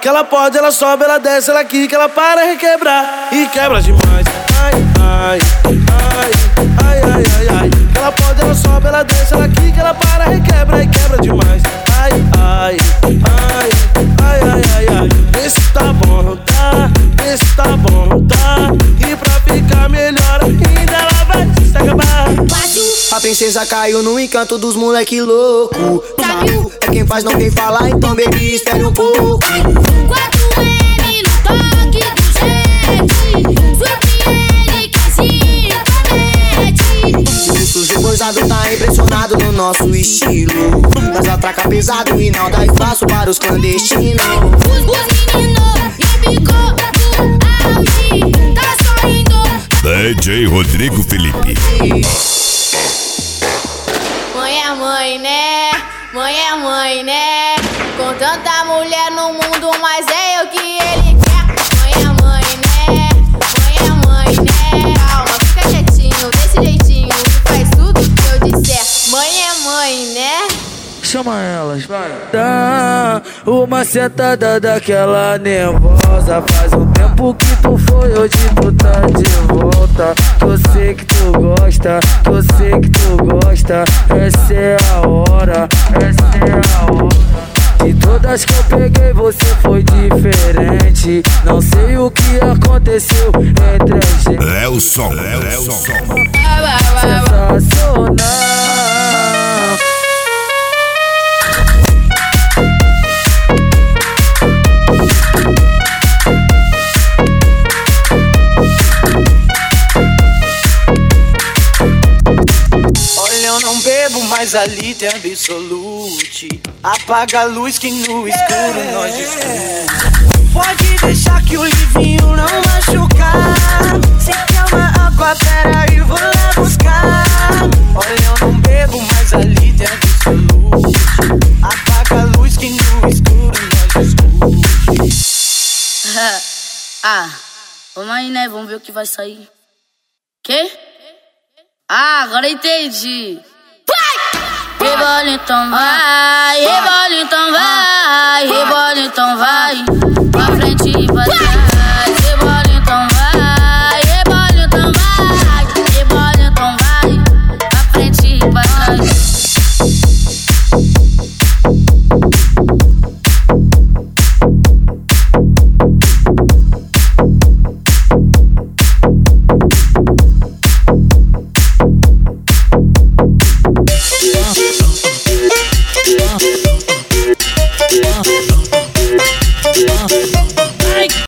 Que ela pode, ela sobe, ela desce, ela quica, ela para requebrar e quebra demais. Ai, ai, ai, ai, ai, ai, ai. Que ela pode, ela sobe, ela desce, ela quica, ela para requebra e quebra demais. Ai, ai, ai, ai, ai, ai, ai. Vê se tá bom, tá? Vê se tá bom, tá? E pra ficar melhor ainda ela vai se acabar. A princesa caiu no encanto dos moleque louco. É quem faz, não quem fala, então baby, espere um pouco. 4M no toque do jet. Surpreende quem se promete. O sujo gozado tá impressionado no nosso estilo. Nós atraca pesado e não dá espaço para os clandestinos. Os meninos e ficou do auge. Tá sorrindo. DJ Rodrigo Felipe. Mãe é mãe, né? Mãe é mãe, né? Com tanta mulher no mundo, mas é eu que ele quer. Mãe é mãe, né? Mãe é mãe, né? Calma, fica quietinho, desse jeitinho, e faz tudo que eu disser. Mãe é mãe, né? Chama elas, vai. Dá uma sentada daquela nervosa. Faz um tempo que tu foi, hoje tu tá de volta. Que eu sei que tu gosta, que eu sei que tu gosta. Essa é a hora, essa é a hora. De todas que eu peguei você foi diferente. Não sei o que aconteceu entre a gente. Lelson. Sensacional. Eu não bebo, mas ali tem Absolute. Apaga a luz que no escuro nós discute. Pode deixar que o livinho não machucar. Se quer uma água, peraí, vou lá buscar. Olha, eu não bebo, mas ali tem Absolute. Apaga a luz que no escuro nós discute. Vamos aí, né? Vamos ver o que vai sair. Quê? Agora entendi. Vai! Rebola então vai, rebola então vai, rebola então vai. Pra frente e pra trás. Rebola então vai, rebola então vai, rebola então vai. Pra frente e pra trás.